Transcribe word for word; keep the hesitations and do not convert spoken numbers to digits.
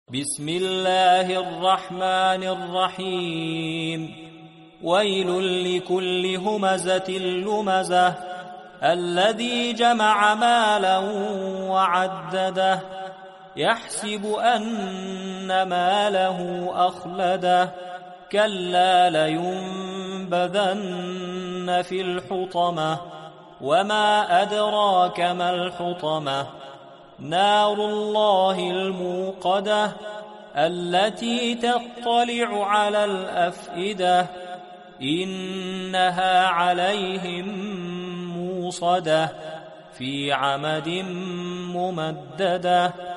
بسم الله الرحمن الرحيم ويل لكل همزة لمزة الذي جمع مالا وعدده يحسب أن ماله أخلده كلا لينبذن في الحطمة وما أدراك ما الحطمة نار الله الموقدة التي تطلع على الأفئدة إنها عليهم موصدة في عمد ممددة